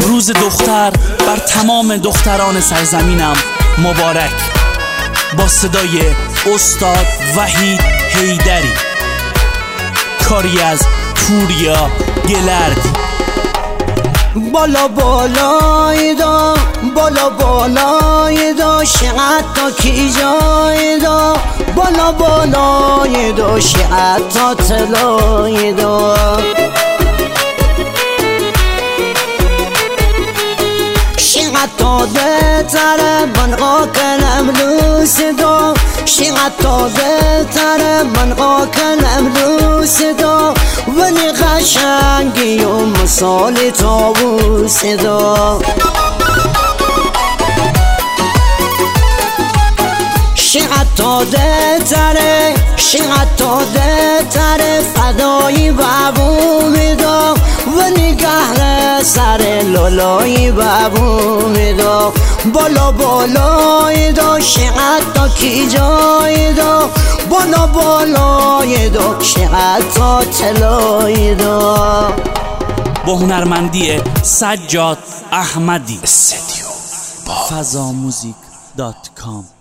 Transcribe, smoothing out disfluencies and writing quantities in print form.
روز دختر بر تمام دختران سرزمینم مبارک. با صدای استاد وحید حیدری، کاری از پوریا گلردی. بالا بالای دا، بالا بالای دا، شقت تا کی جای دا، بالا بالای دا، شقت تا تلای دا. شقت تا ده تره بنقا کنم لوس دا، شقت تا ده تره بنقا کنم لوس دا، ولی قشنگی و مثال طاووس دا. شقت تا ده تره، شقت تا ده تره، فدایی بابوم دا، و نگه سر لالای بابوم دا. بالا بالای دا، شقت تا کی جای دا، بالا بالای دا، شقت تا تلای دا. با هنرمندی سجاد احمدی. فضاموزیک.com